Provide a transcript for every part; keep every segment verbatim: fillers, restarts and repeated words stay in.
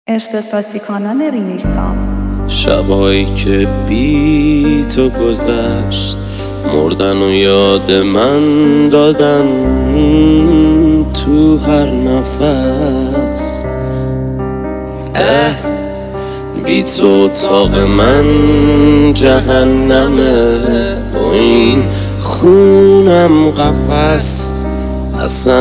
اختصاصی کانال ریمیرسام. شبایی که بی تو گذشت مردن و یاد من دادن تو هر نفس. اه بی تو اتاق من جهنمه با این خونم قفس، اصلا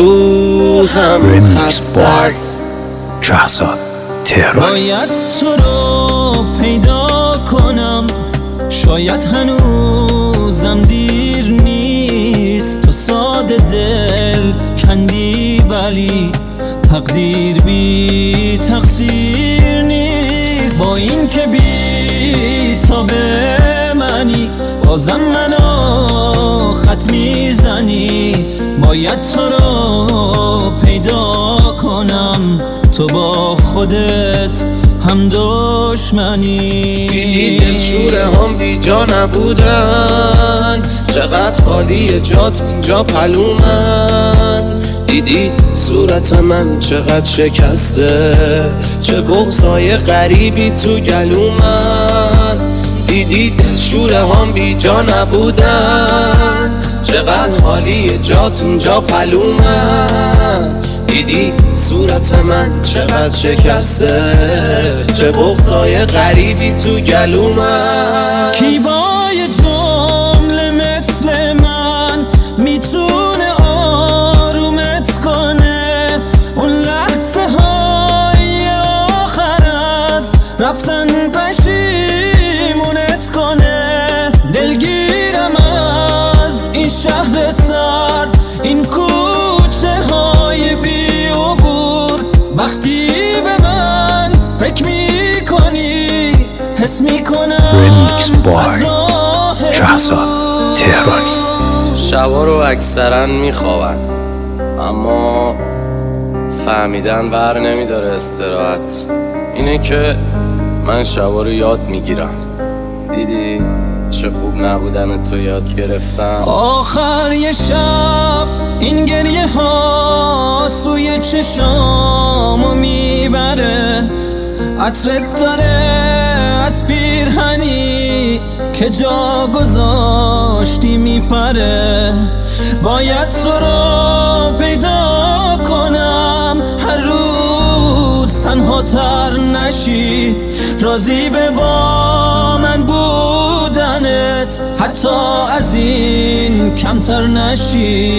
روحم خسته است. شهرزاد تهرانی. باید تو رو پیدا کنم، شاید هنوزم دیر نیست. تو ساده دل کندی ولی تقدیر بی تقصیر نیست. با این که بی تا به منی بازم منو خط میزنی. باید تو رو پیدا کنم، تو با خودت هم دشمنی. دیدی دلشوره هم بی جا نبودن، چقدر خالی جات اینجا پلومن. دیدی صورت من چقدر شکسته، چه بغضای غریبی تو گلومن. دیدی دلشوره هم بی جا نبودن، چقدر خالی جات اینجا پلومن. دیدی صورت من چقدر شکسته، چه بغضای غریبی تو گلومن. کی با یه جمله مثل من میتونه آرومت کنه؟ اون لحظه های آخر از رفتن پشیمونت کنه. دلگیرم از این شهر سرد، این کوچه های بی عبور. وقتی به من فکر میکنی حس میکنم ریمیکس بای شهرزاد تهرانی. شبا رو اکثرا میخوابن اما فهمیدن بر نمیداره استراحت. اینه که من شبا رو یاد میگیرم. دیدی چه خوب نبودن تو یاد گرفتم. آخر یه شب این گریه ها سوی چشامو میبره. عطرت داره از پیرهنی که جا گذاشتی میپره. باید تو رو پیدا کنم، هر روز تنها تر نشی. راضی به با من بودنت، حتی از این کمتر نشی.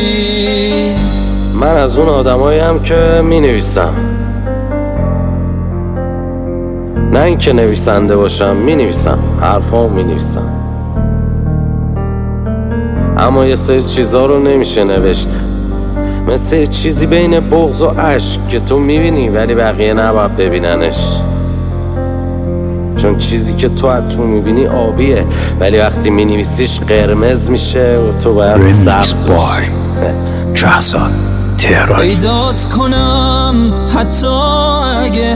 من از اون آدماییم که می نویسم، نه اینکه نویسنده باشم. می نویسم، حرفام می نویسم، اما یه سری چیزا رو نمیشه نوشت. مثل چیزی بین بغض و عشق که تو میبینی ولی بقیه نباید ببیننش. چون چیزی که تو از تو میبینی آبیه ولی وقتی مینویسیش قرمز میشه و تو باید سبز بشی. شهرزاد تهرانی. پیدات کنم حتی اگه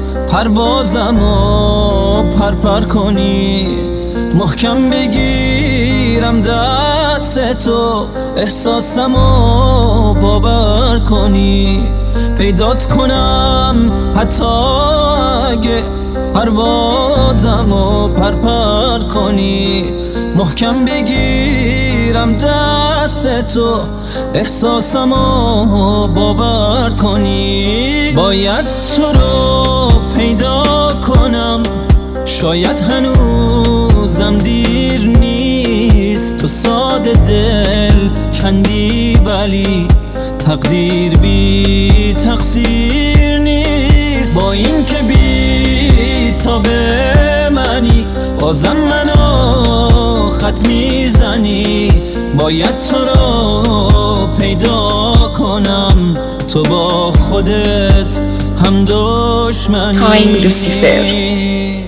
پروازمو پرپر کنی. محکم بگیرم دست تو، احساسمو باور کنی. پیدات کنم حتی اگه پروازمو پرپر کنی. محکم بگیرم دست تو، احساسمو باور کنی. باید تو رو پیدا کنم، شاید هنوزم دیر نیست. تو ساده دل کندی ولی تقدیر بی تقصیر نیست. با این که بی تا به منی بازم منو خط میزنی. باید تو رو پیدا کنم، تو با خودت هم دشمنی. تایم لوسیفر.